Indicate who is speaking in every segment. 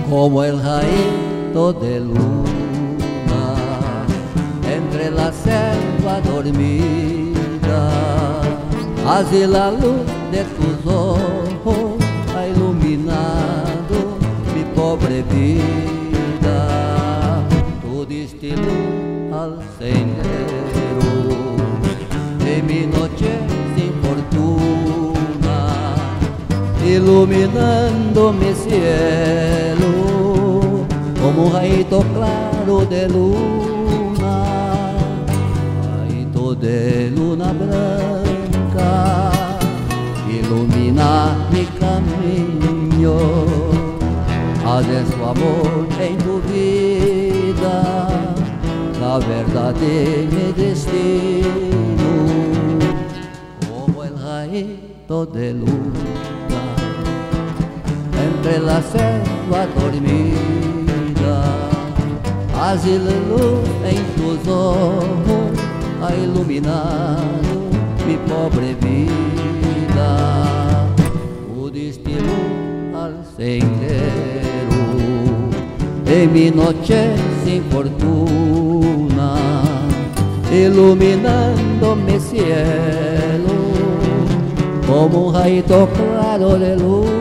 Speaker 1: como el rayito de luna entre la selva dormida. Así la luz de tus ojos ha iluminado mi pobre vida. Tú diste luz al sendero de mi noche sin fortuna, iluminando mi cielo como un rayito claro de luna, rayito de luna blanca, ilumina mi camino. Haces tu amor en tu vida, la verdad de mi destino, como el rayito de luna entre la selva dormida. Así la luz en tus ojos ha iluminado mi pobre vida. Tú diste luz al sendero en mi noche sin fortuna, iluminando mi cielo como un rayito claro de luna.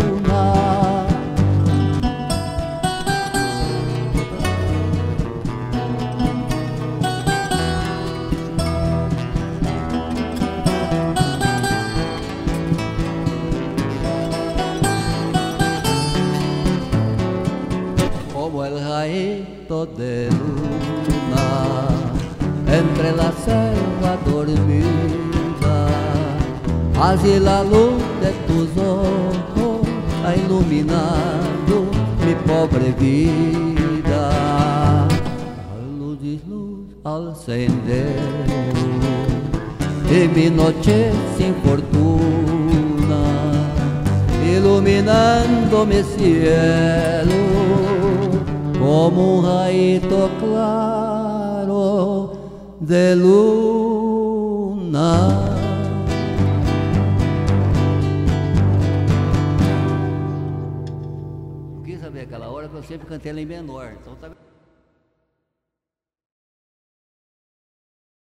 Speaker 1: Como el rayito de luna entre la selva dormida, así la luz de tus ojos ha iluminado mi pobre vida. Luz al sendero de mi noche sin fortuna, iluminando mi cielo como un rayito claro de luna. Não quis saber aquela hora que eu sempre cantei ela em menor. Então tá...